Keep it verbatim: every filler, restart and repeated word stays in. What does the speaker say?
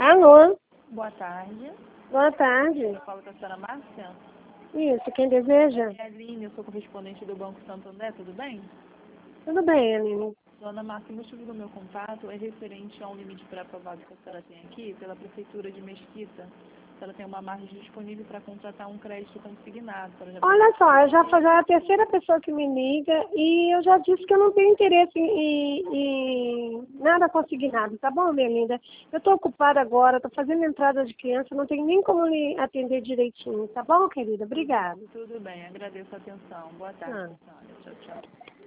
Alô, Boa tarde. boa tarde. Eu falo com a senhora Márcia. Isso, quem deseja? É a Aline, eu sou correspondente do Banco Santander, tudo bem? Tudo bem, Aline. Dona Márcia, o motivo do meu contato é referente a um limite pré-aprovado que a senhora tem aqui pela Prefeitura de Mesquita. A senhora tem uma margem disponível para contratar um crédito consignado. A senhora já... Olha só, eu já foi a terceira pessoa que me liga e eu já disse que eu não tenho interesse em, em nada consignado, tá bom, minha linda? Eu estou ocupada agora, estou fazendo entrada de criança, não tenho nem como lhe atender direitinho, tá bom, querida? Obrigada. Tudo bem, agradeço a atenção. Boa tarde, Ah. senhora. Tchau, tchau.